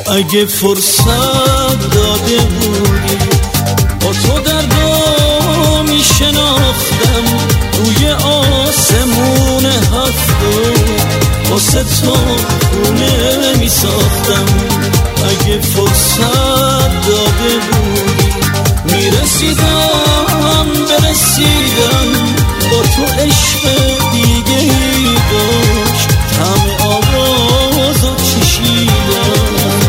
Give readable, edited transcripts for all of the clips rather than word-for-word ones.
اگه فرصت داده بودی با تو دردو می شناختم، روی آسمون هفته واسه تو خونه می ساختم. اگه فرصت داده بودی می رسیدم برسیدم، با تو عشق دیگه ای داشت طعم آواز و چشیدم.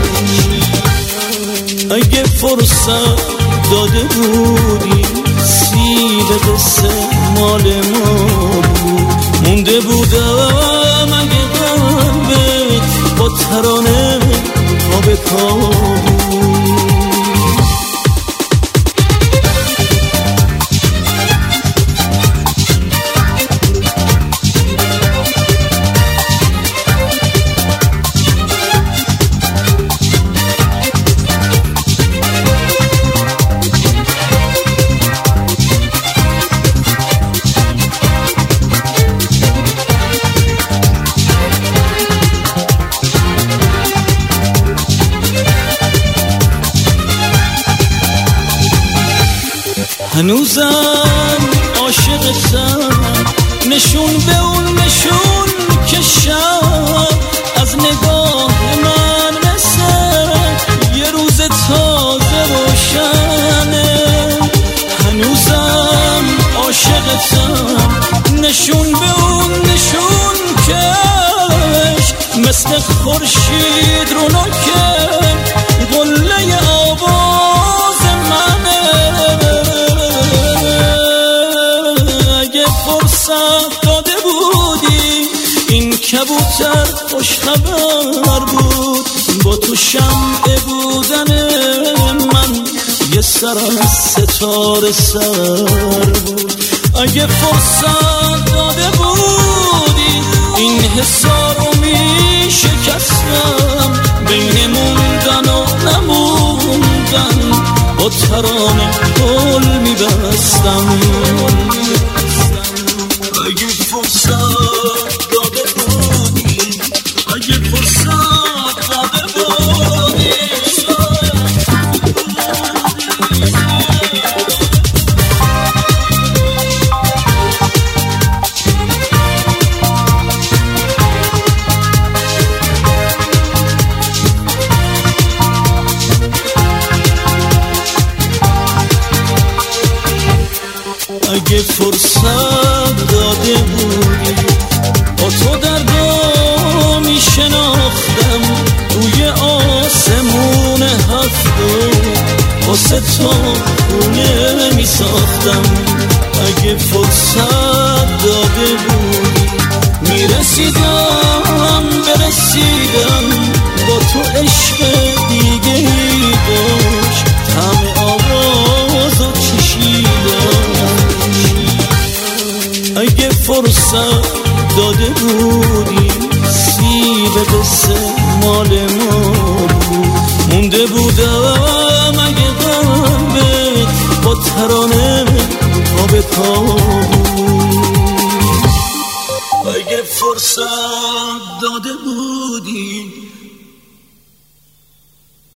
اگه فرصت داده بودی سیب قصه مال ما بود، مونده بودم اگه قلبت با ترانه پا به پا بود. هنوزم عاشقتم، نشون به اون نشون که شب از نگاه من مثل یه روز تازه روشنه. هنوزم عاشقتم، نشون به اون نشون که مثل خورشید رونقه قله آواز منه. فرصت داده بودی این کبوتر خوش خبر بود، با تو شمع بودن من یه سر از ستاره سر بود. اگه فرصت داده بودی این حسا رو می شکستم، بین موندن و نموندن با ترانه گل می بستم. اگه فرصت داده بودی، اگه فرصت داده بودی. اگه فرصت داده بودی با تو دردو می شناختم، روی آسمون هفته واسه تو خونه می ساختم. اگه فرصت داده بودی می رسیدم برسیدم، با تو عشق دیگه ای داشت طعم آواز و چشیدم. اگه فرصت داده بودی سیب قصه مال ما بود، مونده بودم اگه قلبت با ترانه پا به پا بود. اگه فرصت داده بودی